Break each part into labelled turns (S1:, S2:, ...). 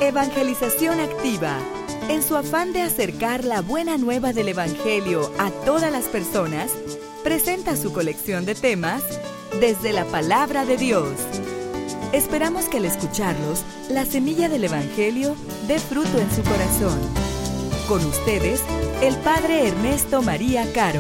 S1: Evangelización Activa, en su afán de acercar la buena nueva del Evangelio a todas las personas, presenta su colección de temas desde la Palabra de Dios. Esperamos que al escucharlos, la semilla del Evangelio dé fruto en su corazón. Con ustedes, el Padre Ernesto María Caro.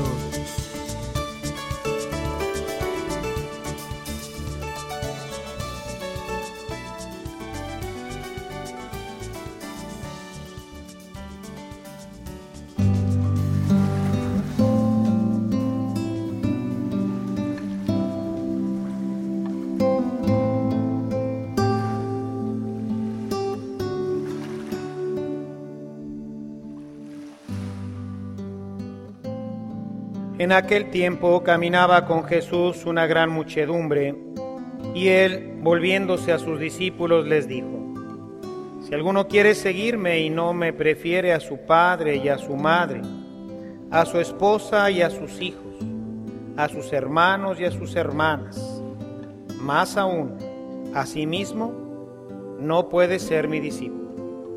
S2: En aquel tiempo caminaba con Jesús una gran muchedumbre, y él, volviéndose a sus discípulos, les dijo: Si alguno quiere seguirme y no me prefiere a su padre y a su madre, a su esposa y a sus hijos, a sus hermanos y a sus hermanas, más aún a sí mismo, no puede ser mi discípulo.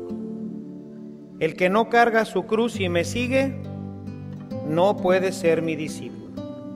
S2: El que no carga su cruz y me sigue, no puede ser mi discípulo.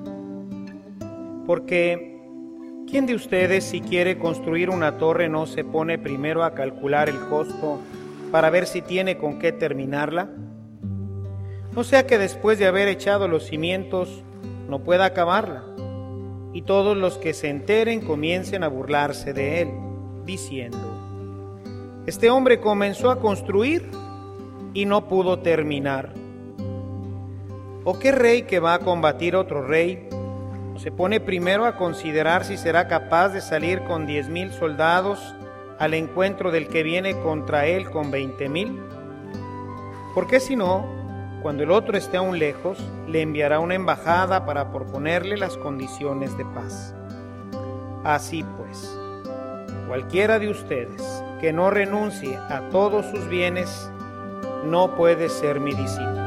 S2: Porque, ¿quién de ustedes, si quiere construir una torre, no se pone primero a calcular el costo para ver si tiene con qué terminarla? No sea que después de haber echado los cimientos no pueda acabarla, y todos los que se enteren comiencen a burlarse de él, diciendo: Este hombre comenzó a construir y no pudo terminar. ¿O qué rey que va a combatir a otro rey no se pone primero a considerar si será capaz de salir con 10,000 soldados al encuentro del que viene contra él con 20,000? Porque si no, cuando el otro esté aún lejos, le enviará una embajada para proponerle las condiciones de paz. Así pues, cualquiera de ustedes que no renuncie a todos sus bienes, no puede ser mi discípulo.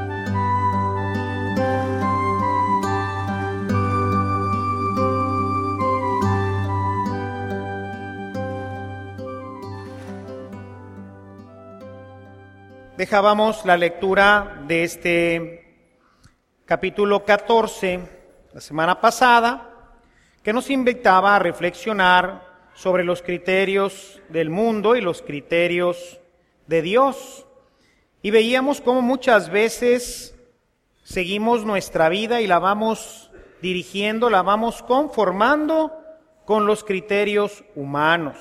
S2: Dejábamos la lectura de este capítulo 14 la semana pasada, que nos invitaba a reflexionar sobre los criterios del mundo y los criterios de Dios. Y veíamos cómo muchas veces seguimos nuestra vida y la vamos dirigiendo, la vamos conformando con los criterios humanos.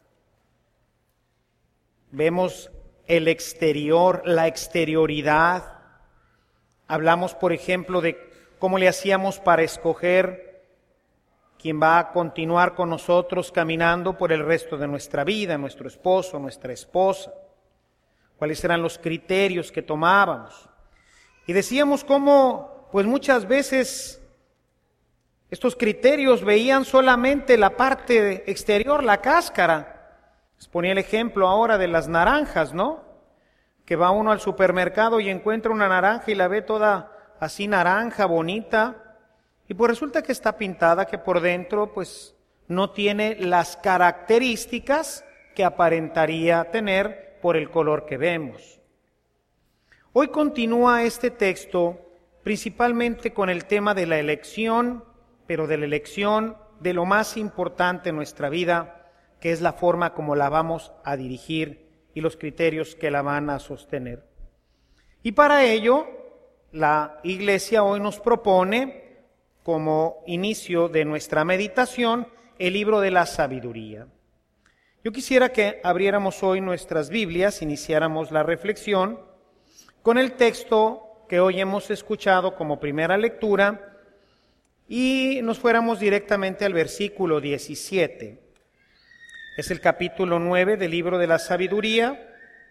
S2: Vemos el exterior, la exterioridad. Hablamos, por ejemplo, de cómo le hacíamos para escoger quién va a continuar con nosotros caminando por el resto de nuestra vida, nuestro esposo, nuestra esposa. Cuáles eran los criterios que tomábamos. Y decíamos cómo, pues muchas veces, estos criterios veían solamente la parte exterior, la cáscara. Les ponía el ejemplo ahora de las naranjas, ¿no? Que va uno al supermercado y encuentra una naranja y la ve toda así naranja, bonita, y pues resulta que está pintada, que por dentro pues no tiene las características que aparentaría tener por el color que vemos. Hoy continúa este texto principalmente con el tema de la elección, pero de la elección de lo más importante en nuestra vida, que es la forma como la vamos a dirigir y los criterios que la van a sostener. Y para ello, la Iglesia hoy nos propone, como inicio de nuestra meditación, el libro de la sabiduría. Yo quisiera que abriéramos hoy nuestras Biblias, iniciáramos la reflexión con el texto que hoy hemos escuchado como primera lectura y nos fuéramos directamente al versículo 17. Es el capítulo 9 del libro de la sabiduría.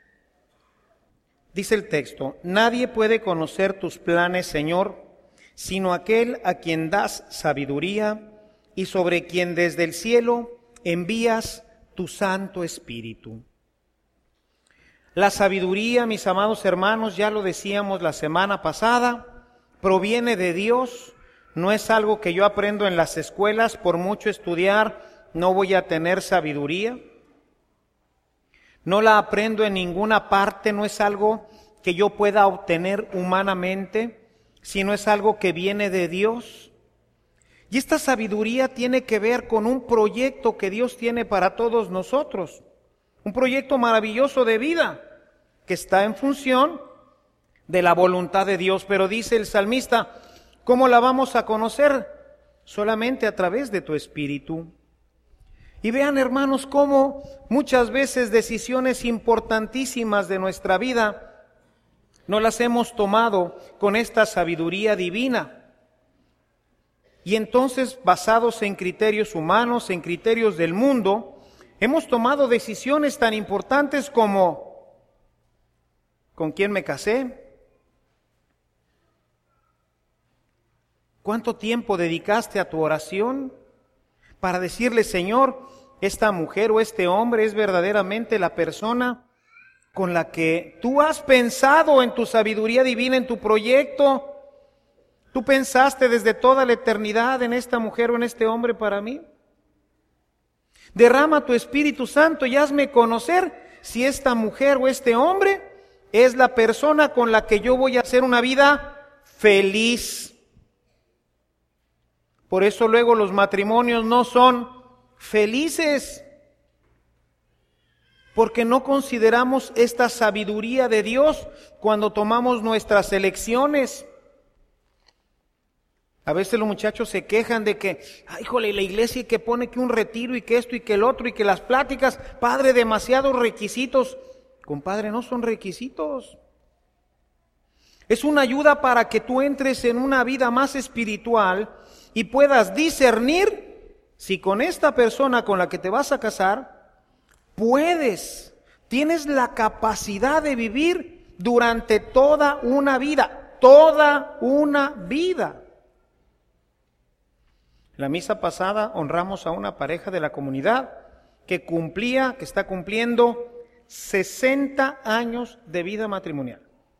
S2: Dice el texto: Nadie puede conocer tus planes, Señor, sino aquel a quien das sabiduría y sobre quien desde el cielo envías tu Santo Espíritu. La sabiduría, mis amados hermanos, ya lo decíamos la semana pasada, proviene de Dios, no es algo que yo aprendo en las escuelas, por mucho estudiar no voy a tener sabiduría. no la aprendo en ninguna parte, no es algo que yo pueda obtener humanamente, sino es algo que viene de Dios. Y esta sabiduría tiene que ver con un proyecto que Dios tiene para todos nosotros, un proyecto maravilloso de vida que está en función de la voluntad de Dios. Pero dice el salmista, ¿cómo la vamos a conocer? Solamente a través de tu Espíritu. Y vean, hermanos, cómo muchas veces decisiones importantísimas de nuestra vida no las hemos tomado con esta sabiduría divina. Y entonces, basados en criterios humanos, en criterios del mundo, hemos tomado decisiones tan importantes como ¿con quién me casé? ¿Cuánto tiempo dedicaste a tu oración para decirle, Señor, esta mujer o este hombre es verdaderamente la persona con la que tú has pensado en tu sabiduría divina, en tu proyecto? ¿Tú pensaste desde toda la eternidad en esta mujer o en este hombre para mí? Derrama tu Espíritu Santo y hazme conocer si esta mujer o este hombre es la persona con la que yo voy a hacer una vida feliz. Por eso luego los matrimonios no son felices, porque no consideramos esta sabiduría de Dios cuando tomamos nuestras elecciones. A veces los muchachos se quejan de que, ay, híjole, la iglesia y que pone que un retiro y que esto y que el otro y que las pláticas, padre, demasiados requisitos. Compadre, no son requisitos. Es una ayuda para que tú entres en una vida más espiritual y puedas discernir si con esta persona con la que te vas a casar, tienes la capacidad de vivir durante toda una vida, toda una vida. En la misa pasada honramos a una pareja de la comunidad que está cumpliendo 60 años de vida matrimonial.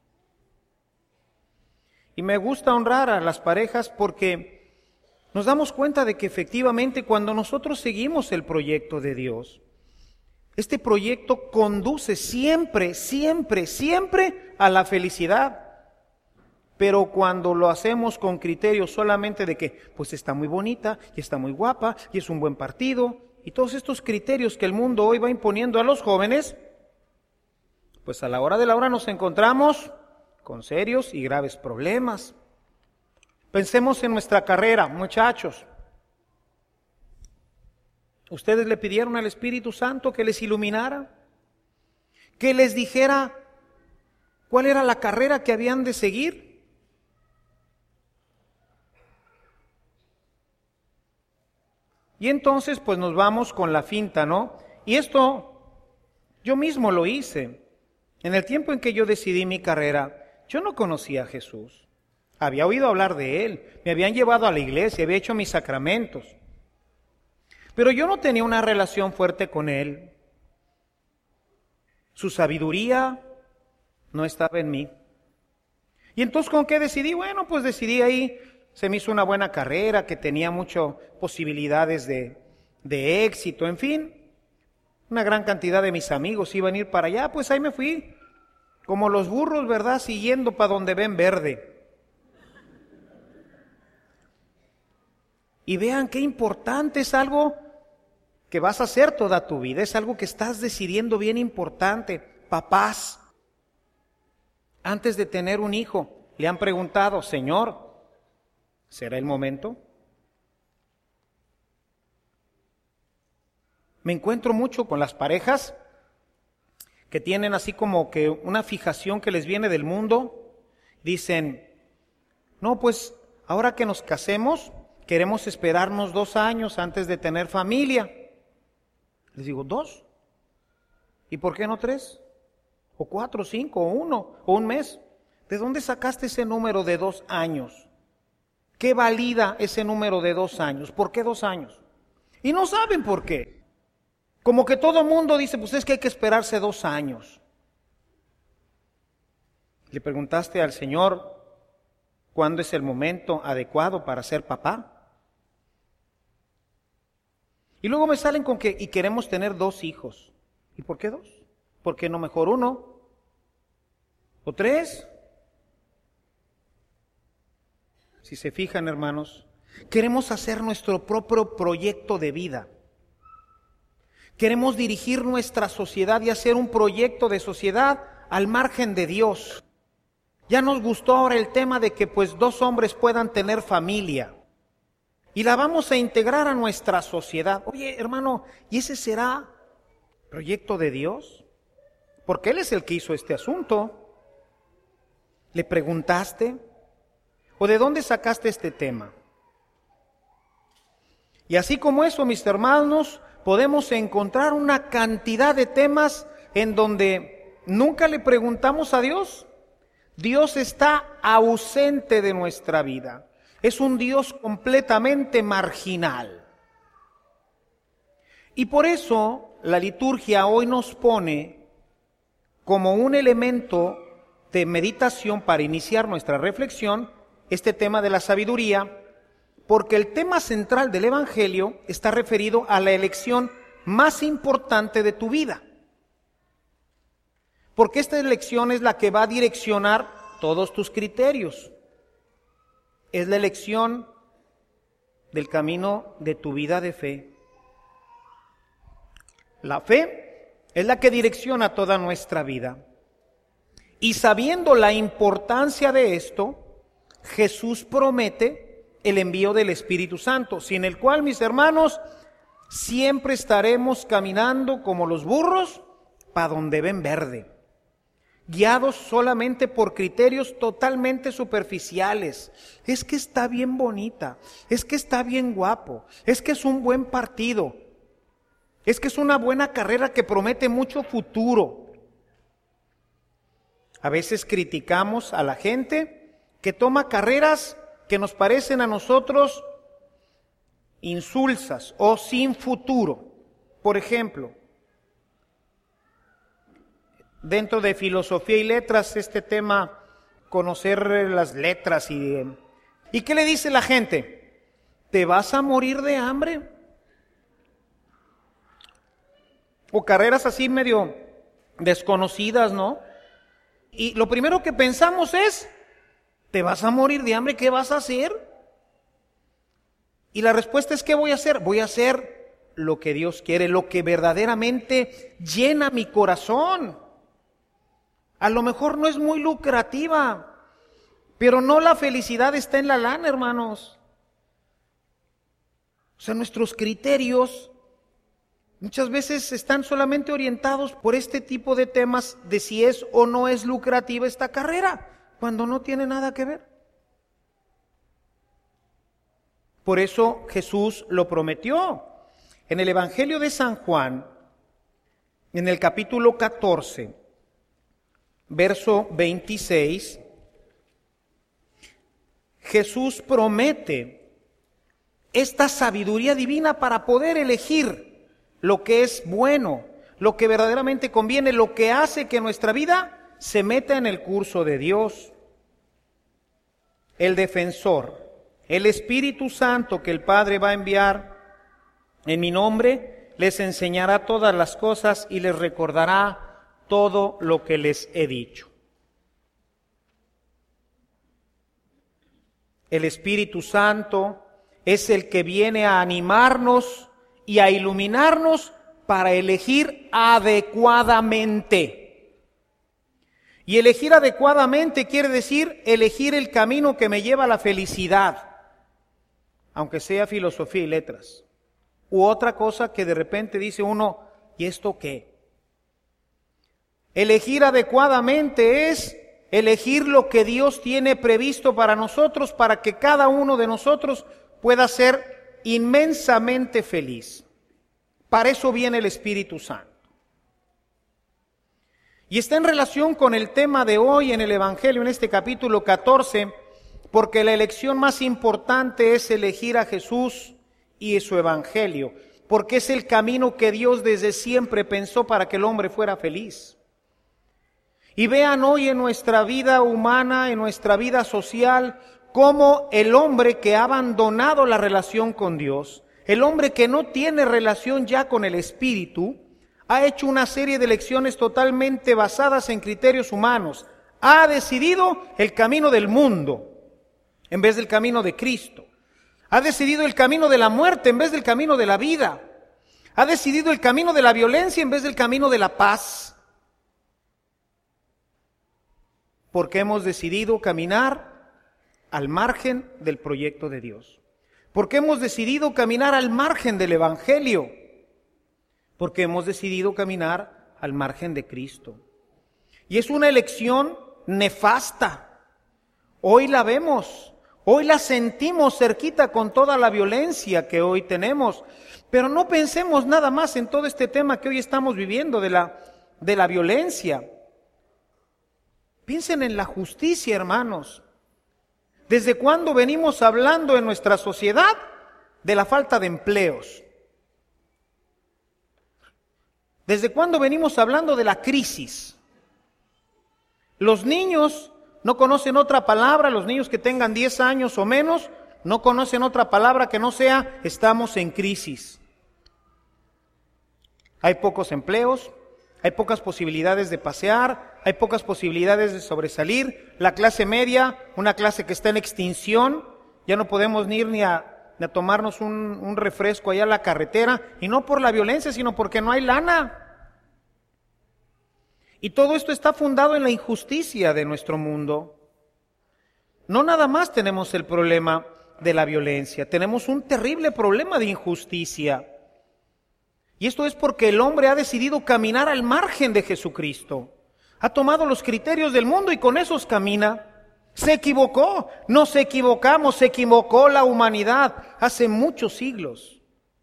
S2: Y me gusta honrar a las parejas porque nos damos cuenta de que efectivamente cuando nosotros seguimos el proyecto de Dios, este proyecto conduce siempre, siempre, siempre a la felicidad. Pero cuando lo hacemos con criterios solamente de que, pues está muy bonita, y está muy guapa, y es un buen partido, y todos estos criterios que el mundo hoy va imponiendo a los jóvenes, pues a la hora de la hora nos encontramos con serios y graves problemas. Pensemos en nuestra carrera, muchachos. ¿Ustedes le pidieron al Espíritu Santo que les iluminara? ¿Que les dijera cuál era la carrera que habían de seguir? Y entonces pues nos vamos con la finta, ¿no? Y esto yo mismo lo hice. En el tiempo en que yo decidí mi carrera, yo no conocía a Jesús. Había oído hablar de Él, me habían llevado a la iglesia, había hecho mis sacramentos. Pero yo no tenía una relación fuerte con Él. Su sabiduría no estaba en mí. Y entonces, ¿con qué decidí? Bueno, pues decidí ahí. Se me hizo una buena carrera, que tenía muchas posibilidades de éxito, en fin. Una gran cantidad de mis amigos iban a ir para allá, pues ahí me fui. Como los burros, ¿verdad? Siguiendo para donde ven verde. Y vean qué importante, es algo que vas a hacer toda tu vida, es algo que estás decidiendo bien importante. Papás, antes de tener un hijo, le han preguntado, Señor, ¿será el momento? Me encuentro mucho con las parejas que tienen así como que una fijación que les viene del mundo. Dicen, no, pues ahora que nos casemos, queremos esperarnos 2 años antes de tener familia. Les digo, 2. ¿Y por qué no 3? ¿O 4, 5, o 1, o un mes? ¿De dónde sacaste ese número de 2 años? ¿Qué valida ese número de 2 años? ¿Por qué 2 años? Y no saben por qué. Como que todo mundo dice, pues es que hay que esperarse 2 años. ¿Le preguntaste al Señor cuándo es el momento adecuado para ser papá? Y luego me salen con que, y queremos tener 2 hijos. ¿Y por qué 2? ¿Por qué no mejor 1 o 3? Si se fijan, hermanos, queremos hacer nuestro propio proyecto de vida. Queremos dirigir nuestra sociedad y hacer un proyecto de sociedad al margen de Dios. Ya nos gustó ahora el tema de que pues 2 hombres puedan tener familia. Y la vamos a integrar a nuestra sociedad. Oye, hermano, ¿y ese será proyecto de Dios? Porque Él es el que hizo este asunto. ¿Le preguntaste? ¿O de dónde sacaste este tema? Y así como eso, mis hermanos, podemos encontrar una cantidad de temas en donde nunca le preguntamos a Dios. Dios está ausente de nuestra vida. Es un Dios completamente marginal. Y por eso la liturgia hoy nos pone como un elemento de meditación para iniciar nuestra reflexión este tema de la sabiduría, porque el tema central del Evangelio está referido a la elección más importante de tu vida. Porque esta elección es la que va a direccionar todos tus criterios. Es la elección del camino de tu vida de fe. La fe es la que direcciona toda nuestra vida. Y sabiendo la importancia de esto, Jesús promete el envío del Espíritu Santo, sin el cual, mis hermanos, siempre estaremos caminando como los burros para donde ven verde, guiados solamente por criterios totalmente superficiales. Es que está bien bonita, es que está bien guapo, es que es un buen partido, es que es una buena carrera que promete mucho futuro. A veces criticamos a la gente que toma carreras que nos parecen a nosotros insulsas o sin futuro. Por ejemplo, dentro de filosofía y letras, este tema, conocer las letras ¿y qué le dice la gente? ¿Te vas a morir de hambre? O carreras así medio desconocidas, ¿no? Y lo primero que pensamos es, ¿te vas a morir de hambre? ¿Qué vas a hacer? Y la respuesta es, ¿qué voy a hacer? Voy a hacer lo que Dios quiere, lo que verdaderamente llena mi corazón. A lo mejor no es muy lucrativa, pero no la felicidad está en la lana, hermanos. O sea, nuestros criterios muchas veces están solamente orientados por este tipo de temas de si es o no es lucrativa esta carrera, cuando no tiene nada que ver. Por eso Jesús lo prometió. En el Evangelio de San Juan, en el capítulo 14, verso 26, Jesús promete esta sabiduría divina para poder elegir lo que es bueno, lo que verdaderamente conviene, lo que hace que nuestra vida se meta en el curso de Dios. El defensor, el Espíritu Santo que el Padre va a enviar en mi nombre, les enseñará todas las cosas y les recordará todo lo que les he dicho. El Espíritu Santo es el que viene a animarnos y a iluminarnos para elegir adecuadamente. Y elegir adecuadamente quiere decir elegir el camino que me lleva a la felicidad, aunque sea filosofía y letras. U otra cosa que de repente dice uno, ¿y esto qué? Elegir adecuadamente es elegir lo que Dios tiene previsto para nosotros, para que cada uno de nosotros pueda ser inmensamente feliz. Para eso viene el Espíritu Santo. Y está en relación con el tema de hoy en el Evangelio, en este capítulo 14, porque la elección más importante es elegir a Jesús y su Evangelio, porque es el camino que Dios desde siempre pensó para que el hombre fuera feliz. Y vean hoy en nuestra vida humana, en nuestra vida social, cómo el hombre que ha abandonado la relación con Dios, el hombre que no tiene relación ya con el Espíritu, Ha hecho una serie de elecciones totalmente basadas en criterios humanos. Ha decidido el camino del mundo en vez del camino de Cristo. Ha decidido el camino de la muerte en vez del camino de la vida. Ha decidido el camino de la violencia en vez del camino de la paz. Porque hemos decidido caminar al margen del proyecto de Dios. Porque hemos decidido caminar al margen del Evangelio. Porque hemos decidido caminar al margen de Cristo. Y es una elección nefasta. Hoy la vemos, hoy la sentimos cerquita con toda la violencia que hoy tenemos. Pero no pensemos nada más en todo este tema que hoy estamos viviendo de la violencia. Piensen en la justicia, hermanos. ¿Desde cuándo venimos hablando en nuestra sociedad de la falta de empleos? ¿Desde cuándo venimos hablando de la crisis? Los niños no conocen otra palabra, los niños que tengan 10 años o menos, no conocen otra palabra que no sea estamos en crisis. Hay pocos empleos, hay pocas posibilidades de pasear, hay pocas posibilidades de sobresalir. La clase media, una clase que está en extinción, ya no podemos ni ir ni a tomarnos un refresco allá a la carretera, y no por la violencia, sino porque no hay lana. Y todo esto está fundado en la injusticia de nuestro mundo. No nada más tenemos el problema de la violencia, tenemos un terrible problema de injusticia. Y esto es porque el hombre ha decidido caminar al margen de Jesucristo. Ha tomado los criterios del mundo y con esos camina. Se equivocó, nos equivocamos, se equivocó la humanidad hace muchos siglos.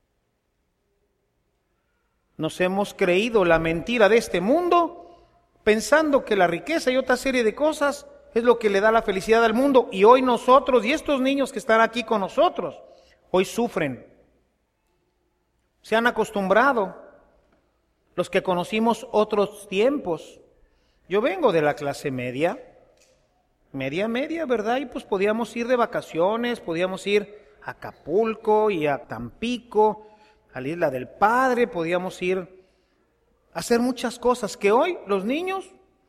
S2: Nos hemos creído la mentira de este mundo, pensando que la riqueza y otra serie de cosas es lo que le da la felicidad al mundo. Y hoy nosotros y estos niños que están aquí con nosotros, hoy sufren. Se han acostumbrado, los que conocimos otros tiempos. Yo vengo de la clase media, ¿verdad? Y pues podíamos ir de vacaciones, podíamos ir a Acapulco y a Tampico, a la Isla del Padre, podíamos ir a hacer muchas cosas que hoy los niños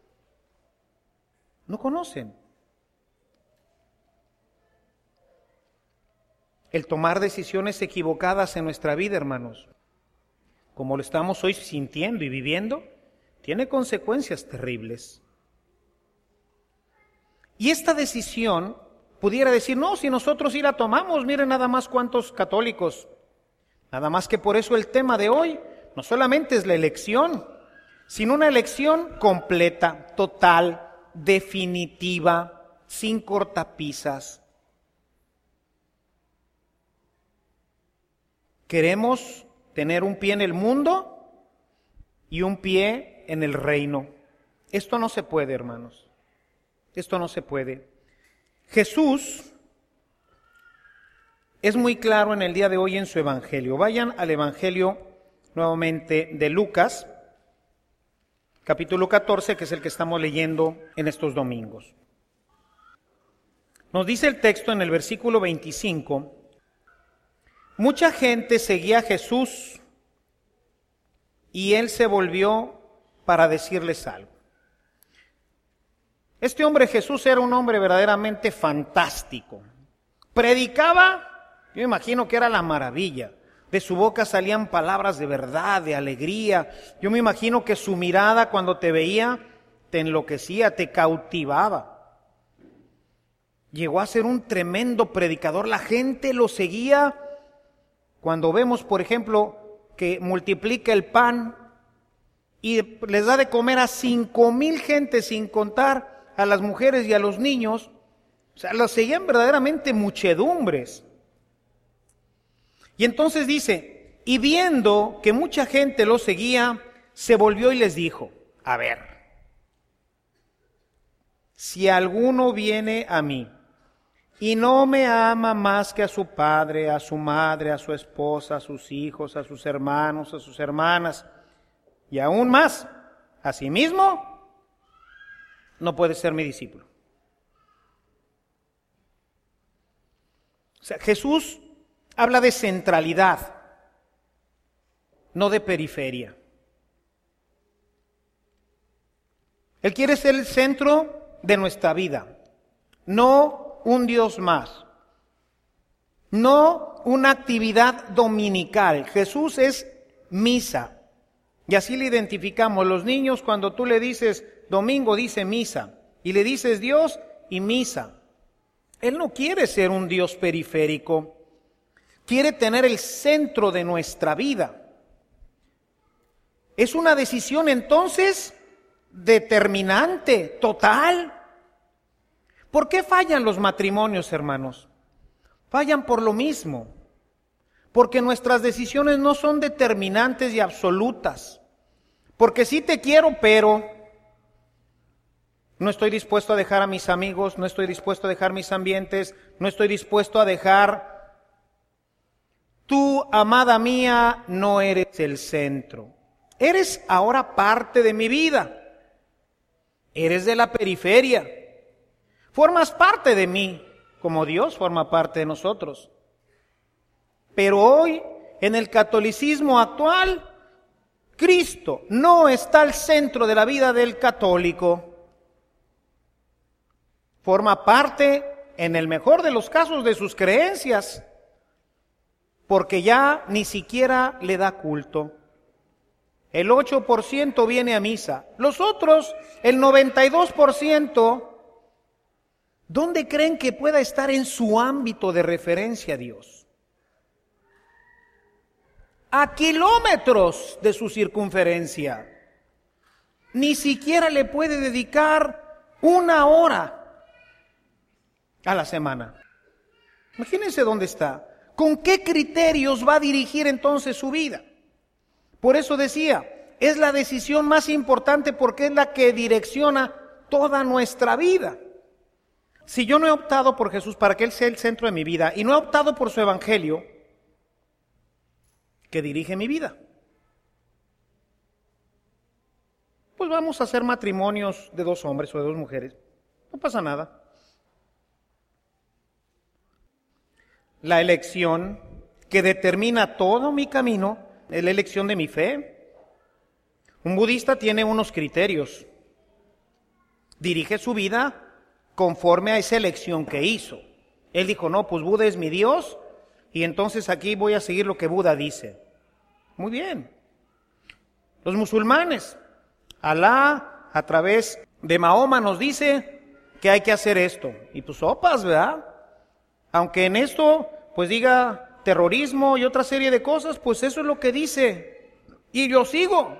S2: no conocen. El tomar decisiones equivocadas en nuestra vida, hermanos, como lo estamos hoy sintiendo y viviendo, tiene consecuencias terribles. Y esta decisión pudiera decir, no, si nosotros sí la tomamos, miren nada más cuántos católicos. Nada más que por eso el tema de hoy no solamente es la elección, sino una elección completa, total, definitiva, sin cortapisas. Queremos tener un pie en el mundo y un pie en el reino. Esto no se puede, hermanos. Esto no se puede. Jesús es muy claro en el día de hoy en su evangelio. Vayan al evangelio nuevamente de Lucas, capítulo 14, que es el que estamos leyendo en estos domingos. Nos dice el texto en el versículo 25: mucha gente seguía a Jesús y él se volvió para decirles algo. Este hombre Jesús era un hombre verdaderamente fantástico. Predicaba, yo imagino que era la maravilla. De su boca salían palabras de verdad, de alegría. Yo me imagino que su mirada cuando te veía te enloquecía, te cautivaba. Llegó a ser un tremendo predicador. La gente lo seguía. Cuando vemos, por ejemplo, que multiplica el pan y les da de comer a 5,000 gentes, sin contar a las mujeres y a los niños, o sea, los seguían verdaderamente muchedumbres. Y entonces dice, y viendo que mucha gente lo seguía, se volvió y les dijo, a ver, si alguno viene a mí y no me ama más que a su padre, a su madre, a su esposa, a sus hijos, a sus hermanos, a sus hermanas, y aún más, a sí mismo, no puede ser mi discípulo. O sea, Jesús habla de centralidad, no de periferia. Él quiere ser el centro de nuestra vida, no un Dios más, no una actividad dominical. Jesús es misa, y así le identificamos. Los niños, cuando tú le dices domingo, dice misa, y le dices Dios y misa. Él no quiere ser un Dios periférico, quiere tener el centro de nuestra vida. Es una decisión entonces determinante, total. ¿Por qué fallan los matrimonios, hermanos? Fallan por lo mismo, porque nuestras decisiones no son determinantes y absolutas. Porque sí te quiero, pero no estoy dispuesto a dejar a mis amigos, no estoy dispuesto a dejar mis ambientes, no estoy dispuesto a dejar. Tú, amada mía, no eres el centro. Eres ahora parte de mi vida. Eres de la periferia. Formas parte de mí, como Dios forma parte de nosotros. Pero hoy, en el catolicismo actual, Cristo no está al centro de la vida del católico. Forma parte, en el mejor de los casos, de sus creencias, porque ya ni siquiera le da culto. El 8% viene a misa. Los otros, el 92%, ¿dónde creen que pueda estar en su ámbito de referencia a Dios? A kilómetros de su circunferencia. Ni siquiera le puede dedicar 1 hora a la semana. Imagínense dónde está. ¿Con qué criterios va a dirigir entonces su vida? Por eso decía, es la decisión más importante porque es la que direcciona toda nuestra vida. Si yo no he optado por Jesús para que Él sea el centro de mi vida y no he optado por su evangelio, que dirige mi vida, pues vamos a hacer matrimonios de 2 hombres o de 2 mujeres. No pasa nada. La elección que determina todo mi camino es la elección de mi fe. Un budista tiene unos criterios. Dirige su vida conforme a esa elección que hizo. Él dijo, no, pues Buda es mi Dios y entonces aquí voy a seguir lo que Buda dice. Muy bien. Los musulmanes, Alá a través de Mahoma nos dice que hay que hacer esto. Y pues sopas, ¿verdad? Aunque en esto pues diga terrorismo y otra serie de cosas, pues eso es lo que dice. Y yo sigo.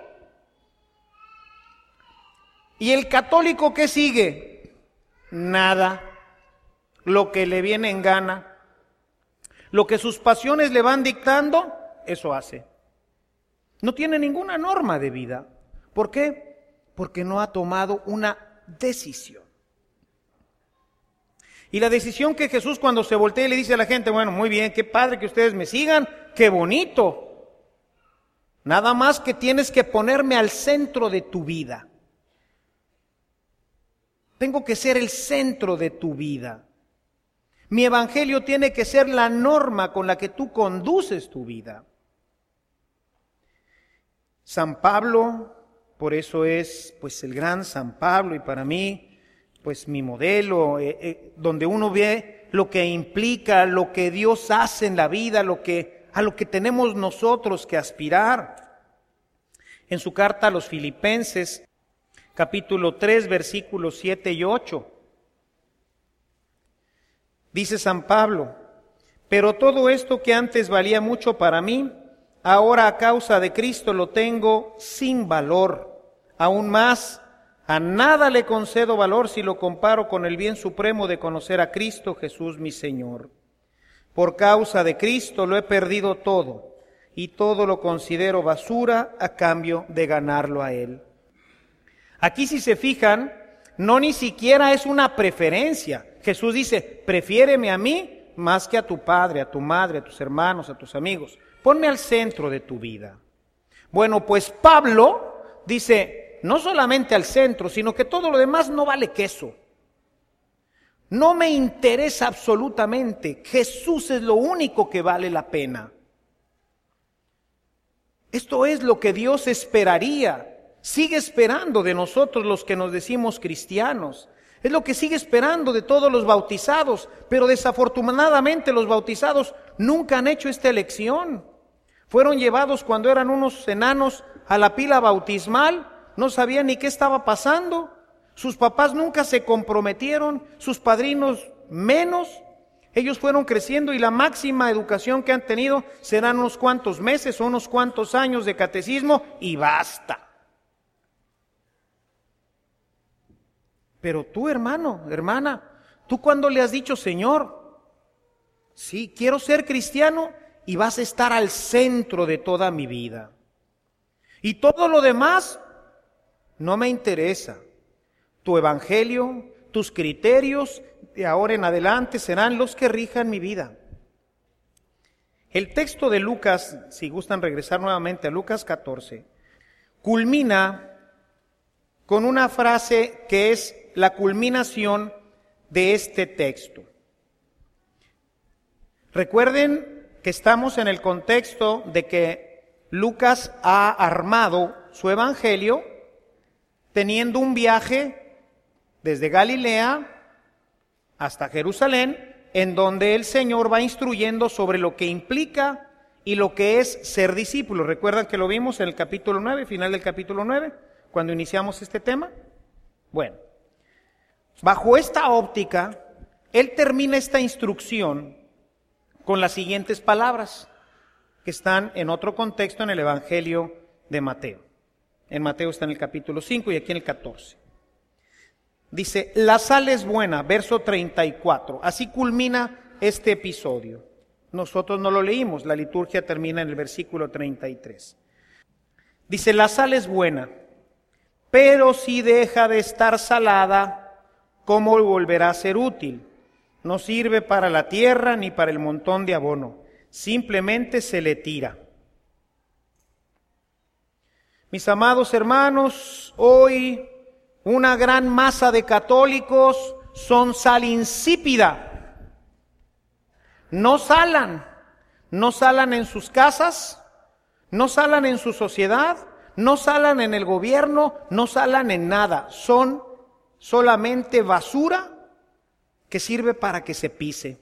S2: ¿Y el católico qué sigue? Nada. Lo que le viene en gana. Lo que sus pasiones le van dictando, eso hace. No tiene ninguna norma de vida. ¿Por qué? Porque no ha tomado una decisión. Y la decisión que Jesús cuando se voltea y le dice a la gente, bueno, muy bien, qué padre que ustedes me sigan, qué bonito. Nada más que tienes que ponerme al centro de tu vida. Tengo que ser el centro de tu vida. Mi evangelio tiene que ser la norma con la que tú conduces tu vida. San Pablo, por eso es pues el gran San Pablo y para mí pues mi modelo, donde uno ve lo que implica, lo que Dios hace en la vida, a lo que tenemos nosotros que aspirar. En su carta a los Filipenses, capítulo 3, versículos 7 y 8, dice San Pablo, pero todo esto que antes valía mucho para mí, ahora a causa de Cristo lo tengo sin valor, aún más. A nada le concedo valor si lo comparo con el bien supremo de conocer a Cristo Jesús mi Señor. Por causa de Cristo lo he perdido todo, y todo lo considero basura a cambio de ganarlo a Él. Aquí si se fijan, no ni siquiera es una preferencia. Jesús dice, prefiéreme a mí más que a tu padre, a tu madre, a tus hermanos, a tus amigos. Ponme al centro de tu vida. Bueno, pues Pablo dice, no solamente al centro, sino que todo lo demás no vale queso. No me interesa absolutamente. Jesús es lo único que vale la pena. Esto es lo que Dios esperaría sigue esperando de nosotros los que nos decimos cristianos. Es lo que sigue esperando de todos los bautizados, pero desafortunadamente los bautizados nunca han hecho esta elección. Fueron llevados cuando eran unos enanos a la pila bautismal, no sabían ni qué estaba pasando. Sus papás nunca se comprometieron, sus padrinos menos. Ellos fueron creciendo y la máxima educación que han tenido serán unos cuantos meses o unos cuantos años de catecismo y basta. Pero tú, hermano, hermana, ¿tú cuándo le has dicho, Señor, sí, quiero ser cristiano y vas a estar al centro de toda mi vida? Y todo lo demás no me interesa. Tu evangelio, tus criterios de ahora en adelante serán los que rijan mi vida. El texto de Lucas, si gustan regresar nuevamente a Lucas 14, culmina con una frase que es la culminación de este texto. Recuerden que estamos en el contexto de que Lucas ha armado su evangelio teniendo un viaje desde Galilea hasta Jerusalén, en donde el Señor va instruyendo sobre lo que implica y lo que es ser discípulo. ¿Recuerdan que lo vimos en el capítulo 9, final del capítulo 9, cuando iniciamos este tema? Bueno, bajo esta óptica, Él termina esta instrucción con las siguientes palabras, que están en otro contexto en el Evangelio de Mateo. En Mateo está en el capítulo 5 y aquí en el 14. Dice, la sal es buena, verso 34. Así culmina este episodio. Nosotros no lo leímos, la liturgia termina en el versículo 33. Dice, la sal es buena, pero si deja de estar salada, ¿cómo volverá a ser útil? No sirve para la tierra ni para el montón de abono, simplemente se le tira. Mis amados hermanos, hoy una gran masa de católicos son sal insípida. No salan en sus casas, no salan en su sociedad, no salan en el gobierno, no salan en nada. Son solamente basura que sirve para que se pise.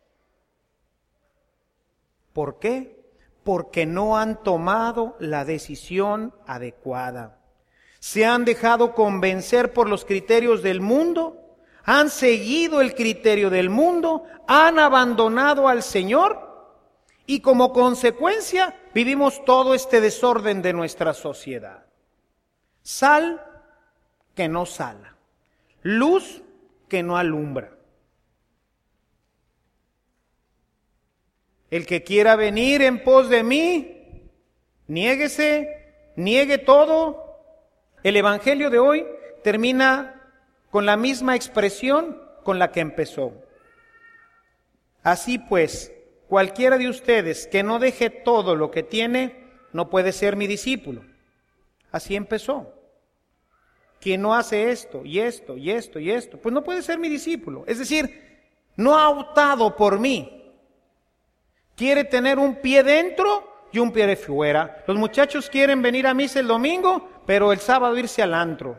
S2: ¿Por qué? Porque no han tomado la decisión adecuada. Se han dejado convencer por los criterios del mundo, han seguido el criterio del mundo, han abandonado al Señor y como consecuencia vivimos todo este desorden de nuestra sociedad. Sal que no sala, luz que no alumbra. El que quiera venir en pos de mí, niéguese, niegue todo. El Evangelio de hoy termina con la misma expresión con la que empezó. Así pues, cualquiera de ustedes que no deje todo lo que tiene, no puede ser mi discípulo. Así empezó. Quien no hace esto, y esto, y esto, y esto, pues no puede ser mi discípulo. Es decir, no ha optado por mí. Quiere tener un pie dentro y un pie de fuera. Los muchachos quieren venir a misa el domingo, pero el sábado irse al antro.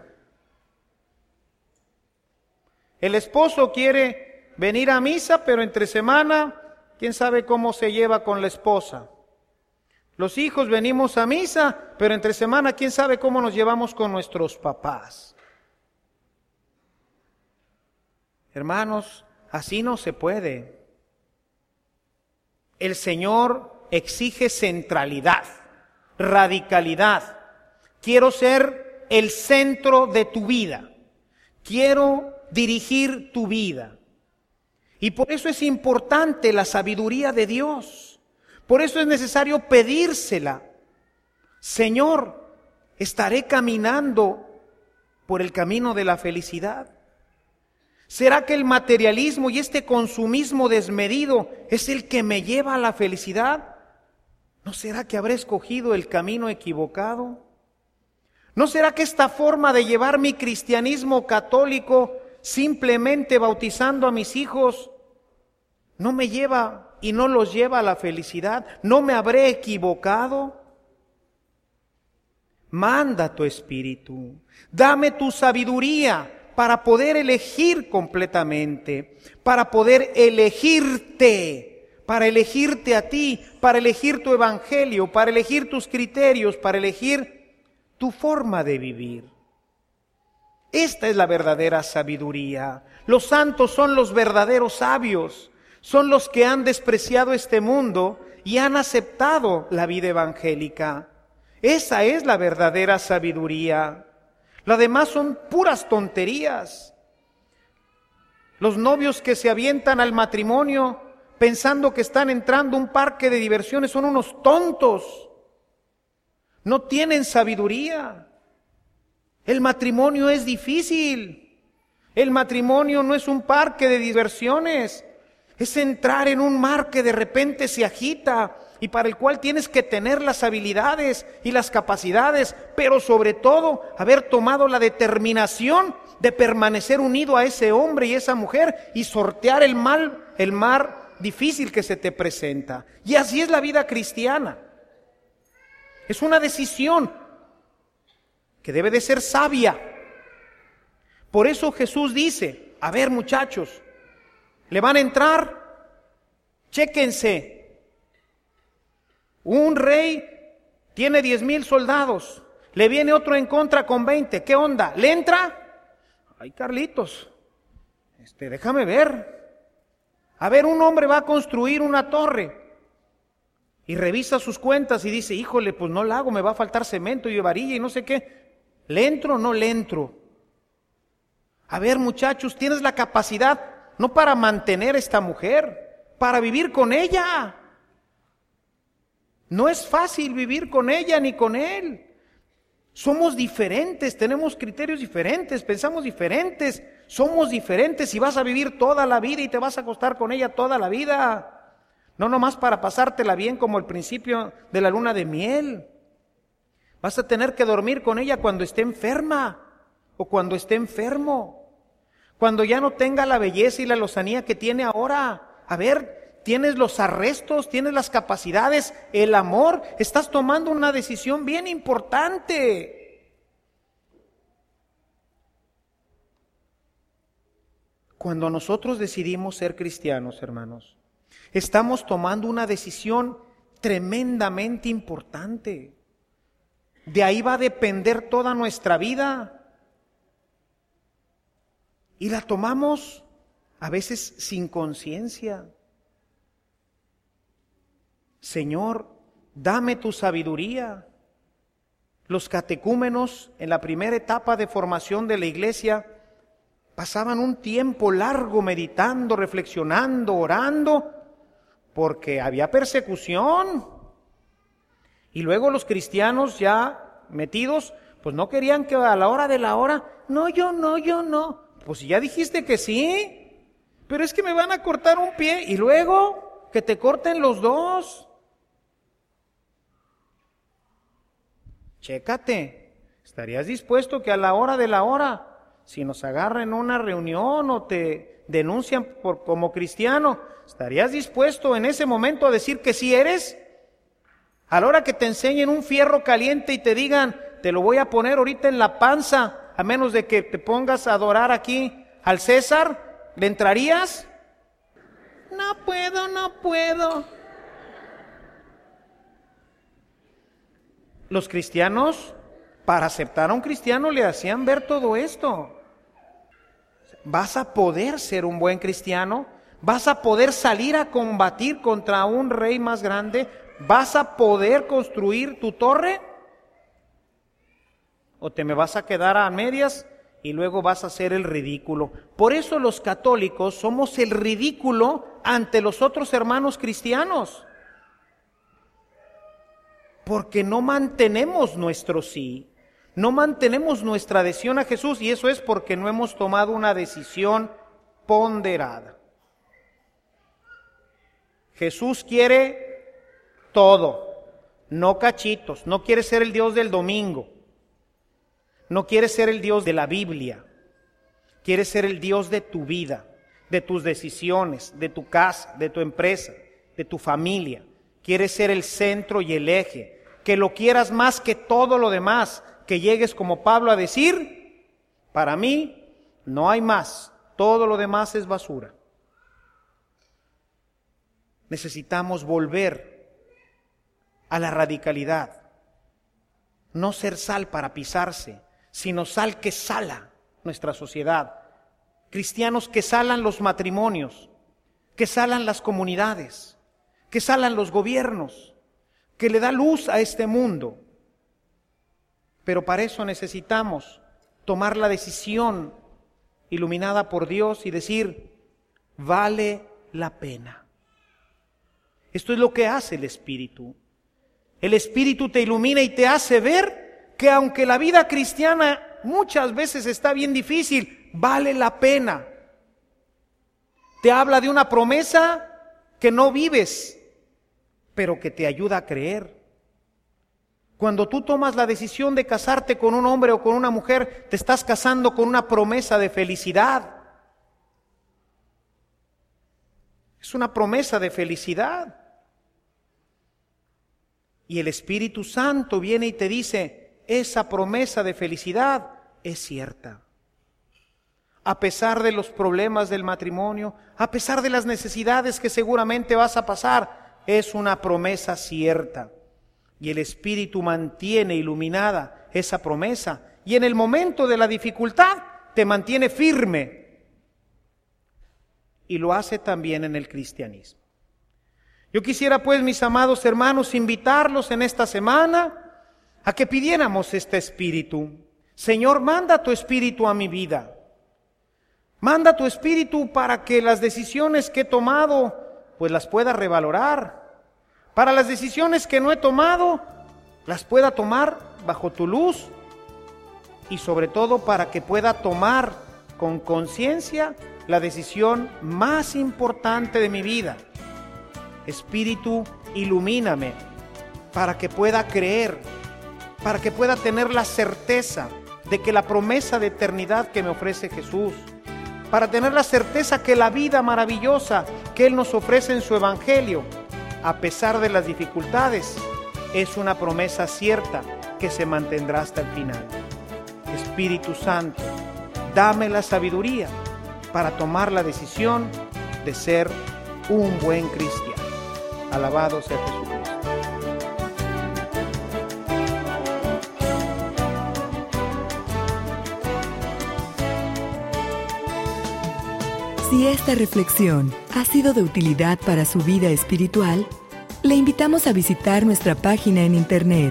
S2: El esposo quiere venir a misa, pero entre semana, quién sabe cómo se lleva con la esposa. Los hijos venimos a misa, pero entre semana, quién sabe cómo nos llevamos con nuestros papás. Hermanos, así no se puede. El Señor exige centralidad, radicalidad. Quiero ser el centro de tu vida. Quiero dirigir tu vida. Y por eso es importante la sabiduría de Dios. Por eso es necesario pedírsela. Señor, ¿estaré caminando por el camino de la felicidad? ¿Será que el materialismo y este consumismo desmedido es el que me lleva a la felicidad? ¿No será que habré escogido el camino equivocado? ¿No será que esta forma de llevar mi cristianismo católico, simplemente bautizando a mis hijos, no me lleva y no los lleva a la felicidad? ¿No me habré equivocado? Manda tu Espíritu. Dame tu sabiduría para poder elegir completamente, para poder elegirte, para elegirte a ti, para elegir tu evangelio, para elegir tus criterios, para elegir tu forma de vivir. Esta es la verdadera sabiduría. Los santos son los verdaderos sabios, son los que han despreciado este mundo y han aceptado la vida evangélica. Esa es la verdadera sabiduría. Lo demás son puras tonterías. Los novios que se avientan al matrimonio pensando que están entrando a un parque de diversiones son unos tontos. No tienen sabiduría. El matrimonio es difícil. El matrimonio no es un parque de diversiones. Es entrar en un mar que de repente se agita y para el cual tienes que tener las habilidades y las capacidades, pero sobre todo haber tomado la determinación de permanecer unido a ese hombre y esa mujer y sortear el mar difícil que se te presenta. Y así es la vida cristiana. Es una decisión que debe de ser sabia. Por eso Jesús dice, a ver muchachos, ¿le van a entrar? Chéquense. Un rey tiene 10,000 soldados, le viene otro en contra con 20, ¿qué onda? ¿Le entra? Ay, Carlitos, déjame ver. A ver, un hombre va a construir una torre y revisa sus cuentas y dice, híjole, pues no la hago, me va a faltar cemento y varilla y no sé qué. ¿Le entro o no le entro? A ver, muchachos, tienes la capacidad no para mantener a esta mujer, para vivir con ella. No es fácil vivir con ella ni con él. Somos diferentes, tenemos criterios diferentes, pensamos diferentes, somos diferentes y vas a vivir toda la vida y te vas a acostar con ella toda la vida. No nomás para pasártela bien como el principio de la luna de miel. Vas a tener que dormir con ella cuando esté enferma o cuando esté enfermo. Cuando ya no tenga la belleza y la lozanía que tiene ahora. A ver, tienes los arrestos, tienes las capacidades, el amor, estás tomando una decisión bien importante. Cuando nosotros decidimos ser cristianos, hermanos, estamos tomando una decisión tremendamente importante. De ahí va a depender toda nuestra vida. Y la tomamos a veces sin conciencia. Señor, dame tu sabiduría. Los catecúmenos en la primera etapa de formación de la iglesia pasaban un tiempo largo meditando, reflexionando, orando, porque había persecución. Y luego los cristianos ya metidos, pues no querían que a la hora de la hora, no, yo no. Pues si ya dijiste que sí, pero es que me van a cortar un pie y luego que te corten los dos. Chécate, ¿estarías dispuesto que a la hora de la hora, si nos agarran en una reunión o te denuncian como cristiano, estarías dispuesto en ese momento a decir que sí eres? A la hora que te enseñen un fierro caliente y te digan, te lo voy a poner ahorita en la panza, a menos de que te pongas a adorar aquí al César, ¿le entrarías? No puedo. Los cristianos, para aceptar a un cristiano, le hacían ver todo esto. ¿Vas a poder ser un buen cristiano? ¿Vas a poder salir a combatir contra un rey más grande? ¿Vas a poder construir tu torre? ¿O te me vas a quedar a medias y luego vas a hacer el ridículo? Por eso los católicos somos el ridículo ante los otros hermanos cristianos. Porque no mantenemos nuestro sí, no mantenemos nuestra adhesión a Jesús, y eso es porque no hemos tomado una decisión ponderada. Jesús quiere todo, no cachitos, no quiere ser el Dios del domingo, no quiere ser el Dios de la Biblia, quiere ser el Dios de tu vida, de tus decisiones, de tu casa, de tu empresa, de tu familia, quiere ser el centro y el eje. que lo quieras más que todo lo demás, que llegues como Pablo a decir, para mí no hay más, todo lo demás es basura. Necesitamos volver a la radicalidad, no ser sal para pisarse, sino sal que sala nuestra sociedad. Cristianos que salan los matrimonios, que salan las comunidades, que salan los gobiernos, que le da luz a este mundo. Pero para eso necesitamos tomar la decisión iluminada por Dios y decir, vale la pena. Esto es lo que hace el Espíritu. El Espíritu te ilumina y te hace ver que aunque la vida cristiana muchas veces está bien difícil, vale la pena. Te habla de una promesa que no vives, pero que te ayuda a creer. Cuando tú tomas la decisión de casarte con un hombre o con una mujer, te estás casando con una promesa de felicidad. Es una promesa de felicidad. Y el Espíritu Santo viene y te dice, esa promesa de felicidad es cierta. A pesar de los problemas del matrimonio, a pesar de las necesidades que seguramente vas a pasar, es una promesa cierta. Y el Espíritu mantiene iluminada esa promesa. Y en el momento de la dificultad te mantiene firme. Y lo hace también en el cristianismo. Yo quisiera pues, mis amados hermanos, invitarlos en esta semana a que pidiéramos este Espíritu. Señor, manda tu Espíritu a mi vida. Manda tu Espíritu para que las decisiones que he tomado, pues las pueda revalorar. Para las decisiones que no he tomado, las pueda tomar bajo tu luz. Y sobre todo para que pueda tomar con conciencia la decisión más importante de mi vida. Espíritu, ilumíname para que pueda creer, para que pueda tener la certeza de que la promesa de eternidad que me ofrece Jesús, para tener la certeza que la vida maravillosa que Él nos ofrece en su Evangelio, a pesar de las dificultades, es una promesa cierta que se mantendrá hasta el final. Espíritu Santo, dame la sabiduría para tomar la decisión de ser un buen cristiano. Alabado sea Jesucristo.
S1: Si esta reflexión ha sido de utilidad para su vida espiritual, le invitamos a visitar nuestra página en internet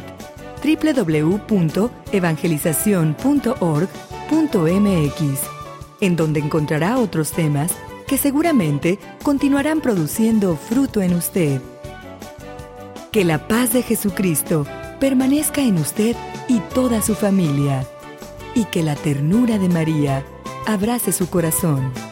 S1: www.evangelizacion.org.mx, en donde encontrará otros temas que seguramente continuarán produciendo fruto en usted. Que la paz de Jesucristo permanezca en usted y toda su familia, y que la ternura de María abrace su corazón.